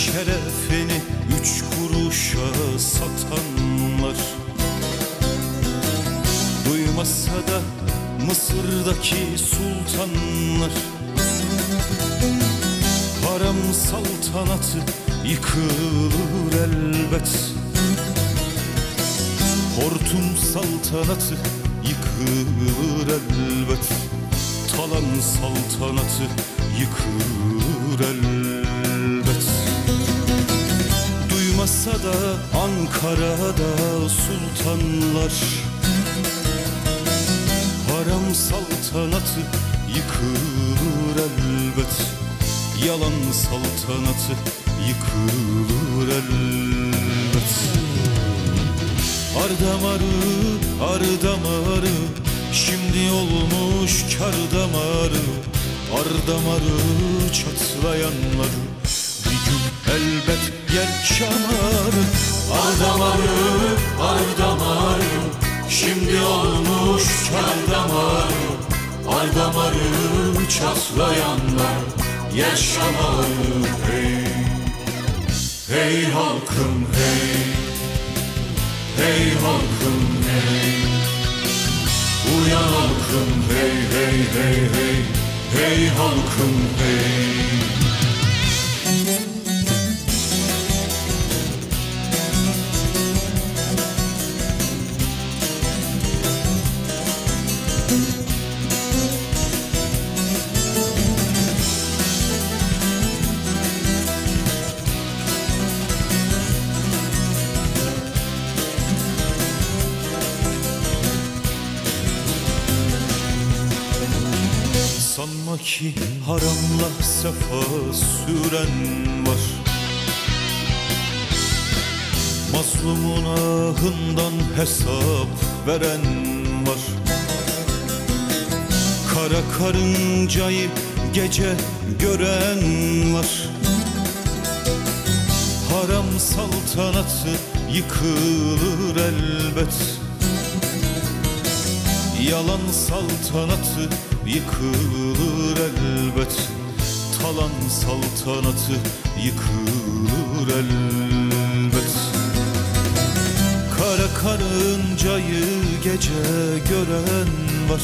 şerefini 3 kuruşa satanlar, duymasa da Mısır'daki sultanlar, harem saltanatı yıkılır elbet, hortum saltanatı yıkılır elbet, talan saltanatı yıkılır elbet. Duymasa da Ankara'da sultanlar, harem saltanatı yıkılır elbet, yalan saltanatı yıkılır elbet. Ardamarı, ardamarı, şimdi olmuş kar damarı, ardamarı çatlayanları bir gün elbet yer şamarı. Ardamarı, ardamarı, şimdi olmuş kar damarı, ardamarı çatlayanlar yer şamarı. Hey, hey halkım hey, hey halkım hey, uyan halkım hey hey hey hey, hey halkım hey. Sanma ki haramla sefa süren var, mazlumun ahından hesap veren var. Kara karıncayı gece gören var, haram saltanatı yıkılır elbet, yalan saltanatı yıkılır elbet, talan saltanatı yıkılır elbet. Kara karıncayı gece gören var,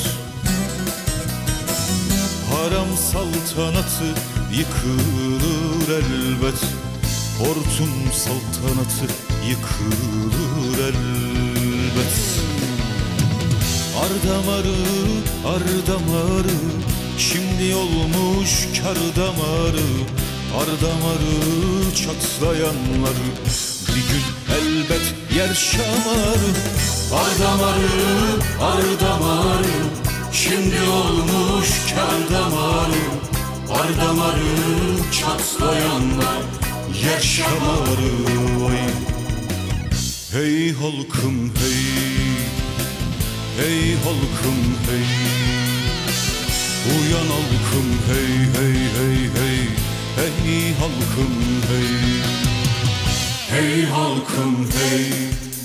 haram saltanatı yıkılır elbet, hortum saltanatı yıkılır elbet. Ardamarı, ardamarı, şimdi olmuş kar damarı, ardamarı çatlayanları bir gün elbet yer şamarı. Ardamarı, ardamarı, şimdi olmuş kar damarı, ardamarı çatlayanlar yer şamarı. Oy. Hey halkım hey, hey halkım hey, uyan halkım hey hey hey hey, hey halkım hey. Hey halkım hey,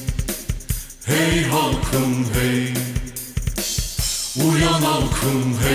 hey halkım hey, uyan halkım hey.